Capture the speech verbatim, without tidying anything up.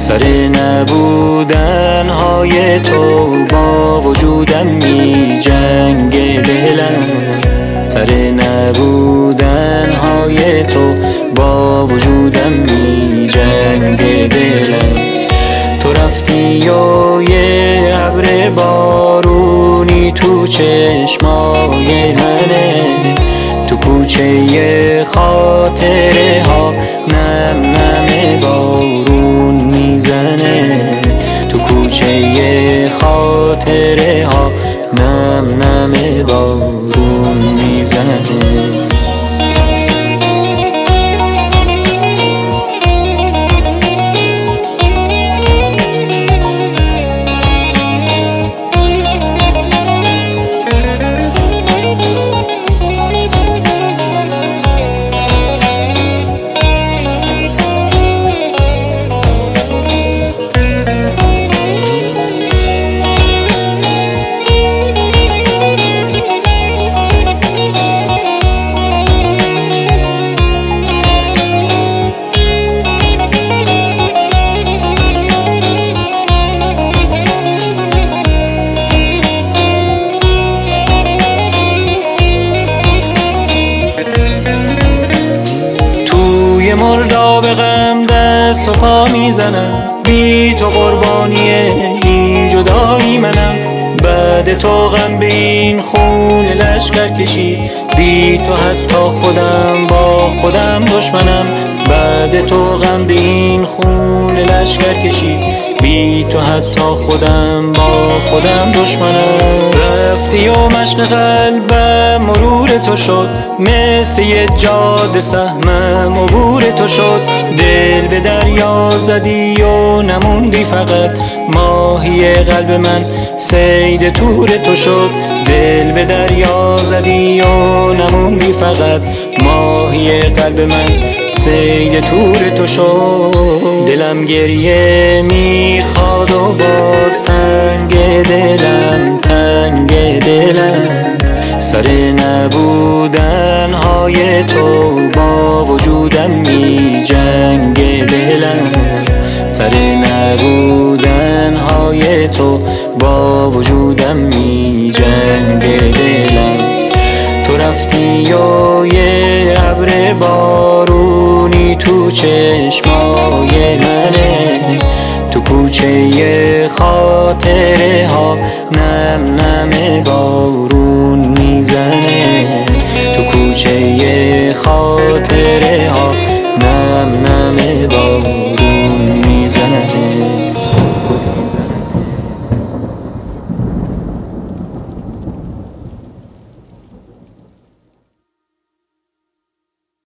سر نبودن های تو با وجودم می جنگ دلم، سر نبودن های تو با وجودم می جنگ دلم. تو رفتی و یه ابر بارونی تو چشمای منه، تو کوچه خاطره ها نم نم بارون میزنه، تو کوچه خاطره ها نم نم بارون میزنه. مرداب غم دست و پا میزنم، بی تو قربانی این جدایی منم. بعد تو غم به این خون لشکر کشید، بی تو حتی خودم با خودم دشمنم. بعد تو غم به این خون لشکر کشید، بی تو حتی خودم با خودم دشمنم. رفتی و مشق قلبم مرور تو شد، مثل یه جاده سهمم عبور تو شد. دل به دریا زدی و نموندی فقط، ماهی قلب من صید تور تو شد. دل به دریا زدی و نموندی فقط، ماهی قلب من صید تور تو شد. دلم گریه میخواد و باز تنگ دلم، تنگ دلم. سر نبودن های تو با وجودم می جنگ دلم، سر نبودن های تو با وجودم می جنگ دلم. تو رفتی و یه ابر بارونی تو چشمای منه، تو کوچه خاطره ها نم نم بارون میزنه.